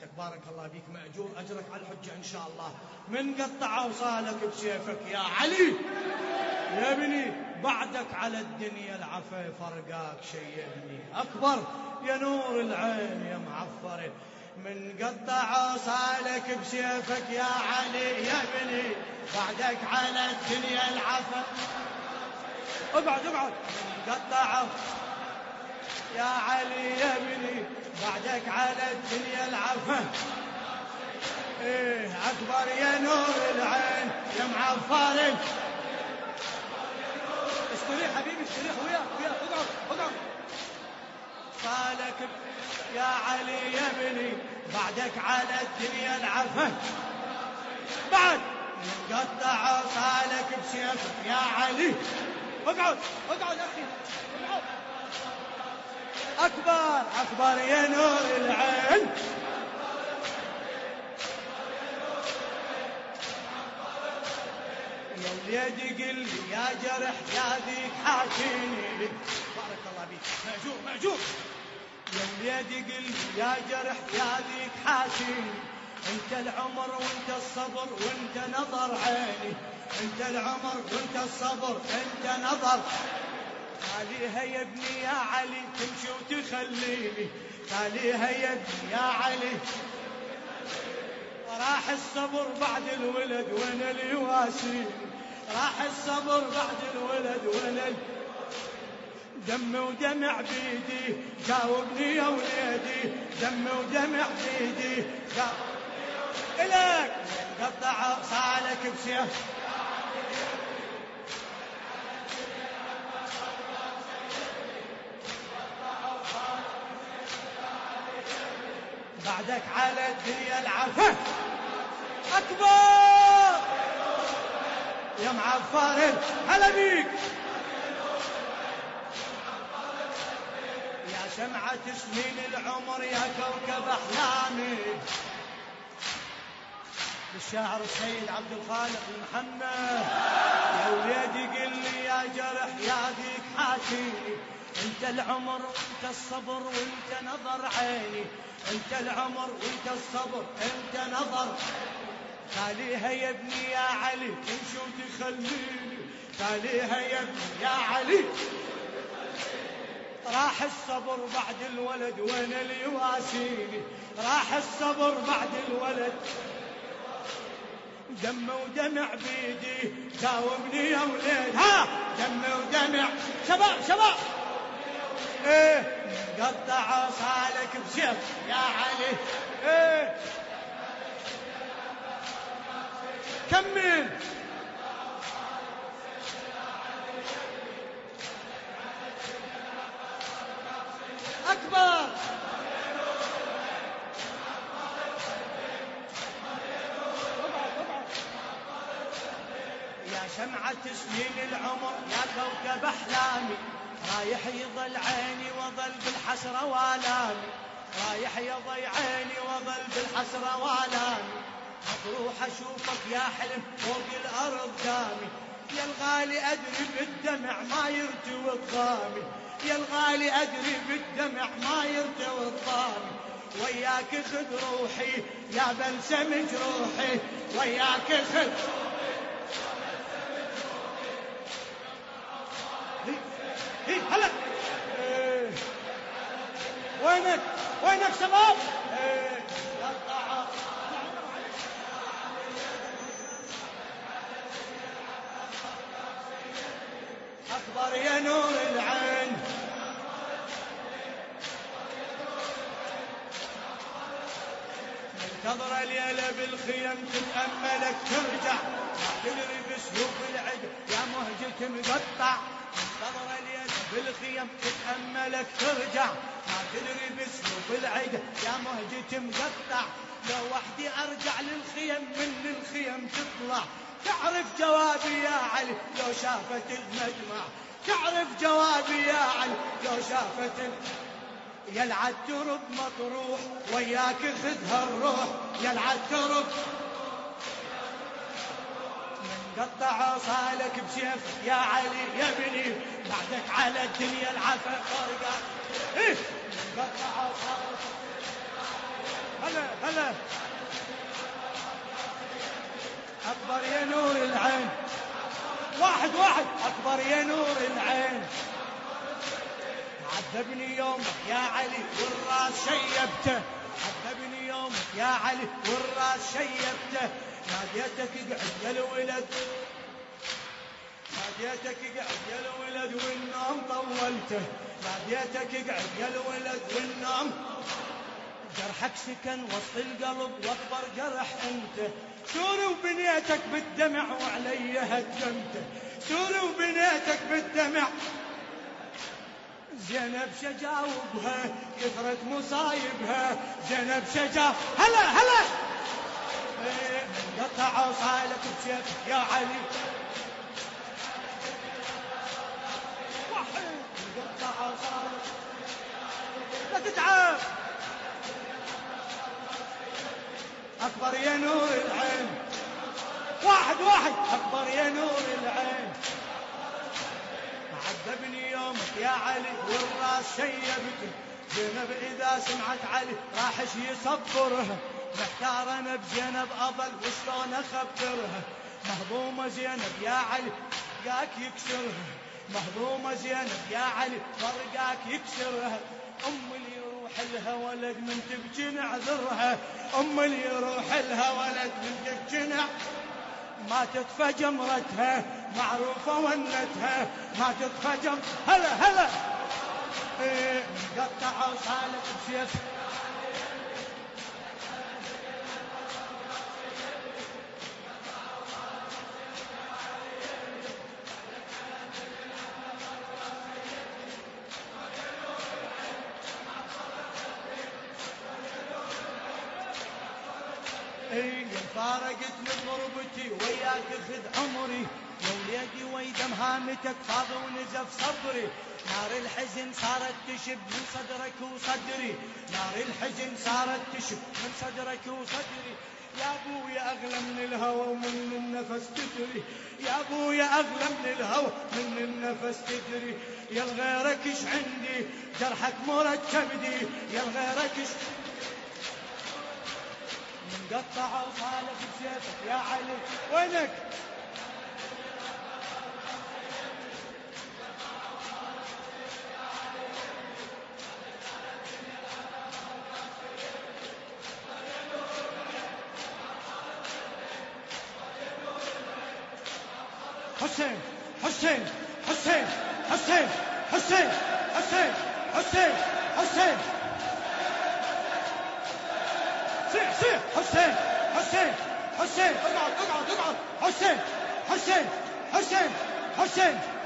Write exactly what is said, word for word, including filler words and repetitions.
صحتك بارك الله بيك مأجور أجرك على الحجة إن شاء الله. من قطع أوصالك بسيفك يا علي يا ابني بعدك على الدنيا العفا فرقاك شيبني أكبر يا نور العين يا معفر. من قطع أوصالك بسيفك يا علي يا ابني بعدك على الدنيا العفا. اقعد اقعد. من قطع يا علي يا ابني بعدك على الدنيا العفا. ايه اكبر يا نور العين يا معفر. استريح حبيبي استريح وياك وياك. اقعد اقعد. صالك يا علي يا ابني بعدك على الدنيا العفا. بعد قطع صالك بسيفك يا علي. اقعد اقعد اخي اقعد. اكبر اكبر يا نور العين. يا اليد قل لي يا جرح يا ذيك حاكيني بارك الله بيك مأجور مأجور. يا اليد قل لي يا جرح يا ذيك حاكيني انت العمر وانت الصبر وانت نظر عيني. انت العمر وانت الصبر انت نظر. خليها يا ابني يا علي تمشي وتخليني. خليها يا ابني يا علي. راح الصبر بعد الولد وانا اللي يواسيني. راح الصبر بعد الولد وانا دم ودمع بيدي جاوبني يا وليدي. دم ودمع بيدي جاوبني يا وليدي. إلك قطع صالك بسيف بعدك على الدنيا العفا. أكبر يا معفر هلا بيك يا شمعة سنين العمر يا كوكب أحلامي. الشاعر السيد عبد الخالق المحنى. يا وليدي قل لي يا جرح يا ذيك حاكيني. انت العمر وانت الصبر وانت نظر عيني. انت العمر وانت الصبر انت نظر. خليها يا ابني يا علي تمشي وتخليني. خليها يا ابني يا علي. راح الصبر بعد الولد وانا اللي يواسيني. راح الصبر بعد الولد دم ودمع بيدي جاوبني يا وليد. ها دم ودمع شباب شباب. ايه قطع صالك بسيف يا علي. ايه كمل. اكبر يا شمعة سنين العمر يا كوكب أحلامي. رايح يضل عيني وظل بالحسرة والامي. رايح يضل عيني وظل بالحسرة والامي. اروح اشوفك يا حلم فوق الارض دامي. يا الغالي ادري بالدمع ما يرتوي الضامي. يا الغالي ادري بالدمع ما يرتوي الضامي. وياك خذ روحي يا بلسم جروحي. وياك خذ هي هلا. إيه. وينك وينك شباب. إيه. أكبر يا نور العين. منتظر الليلة بالخيم تتأملك ترجع. ما تدري بسهوب العد يا مهجة مقطع. منتظر الليلة بالخيم تتأملك ترجع. ما تدري بسهوب العد يا مهجة مقطع. لو وحدي أرجع للخيم من الخيم تطلع. تعرف جوابي يا علي لو شافت المجمع. تعرف جوابي يا علي لو شافت. يلعب ترب مطروح وياك خذها الروح. يلعب ترب من قطع صالك بسيف يا علي يا ابني بعدك على الدنيا العفا فرقة. إيه من قطع صالك هلا هلا هلا أكبر يا نور العين، واحد واحد أكبر يا نور العين. عذبني يومك يا علي والراس شيبته، عذبني يومك يا علي والراس شيبته. ناديتك اقعد يا الولد، ناديتك اقعد يا الولد والنوم طولته، ناديتك اقعد يا الولد والنوم. جرحك سكن وسط القلب واكبر جرح انت، سوري وبنيتك بالدمع وعلي هجمته، سوري وبنيتك بالدمع. زينب شجاوبها كثرت مصايبها، زينب شجا هلا هلا قطع عصالك بسيف يا علي، واحد قطع عصالك لا تتعب. أكبر يا نور العين، واحد واحد أكبر يا نور العين. عذبني يومك يا علي والراس شيبته، زينب إذا سمعت علي راحش يصبرها، محتار أنا بزينب أظل وشلون أخبرها. مهضومة زينب يا علي فرقاك يكسرها، مهضومة زينب يا علي فرقاك يكسرها. أم اللي يروح لها ولد من تبكي نعذرها، أم اللي يروح لها ولد من تبكي نعذرها. ما تطفى جمرتها معروفة ونتها، ما تطفى جمرتها هلا هلا ايه قطع وصالك بسيف. ايه فارقتني بغربتي وياك خذ عمري، يا وليدي ويدم هامتك فاض ونزف صبري. نار الحزن صارت تشب من صدرك وصدري، نار الحزن صارت تشب من صدرك وصدري. يا ابويا اغلى من الهوى ومن النفس تدري، يا ابويا اغلى من الهوى من النفس تدري. يا الغيرك ايش عندي جرحك مركب دي، يا الغيرك ايش قطع وصالك بسيفك يا علي وينك. حسين حسين حسين حسين حسين حسين حسين حسين سيح سيح حسين حسين حسين اقعد اقعد اقعد حسين حسين حسين حسين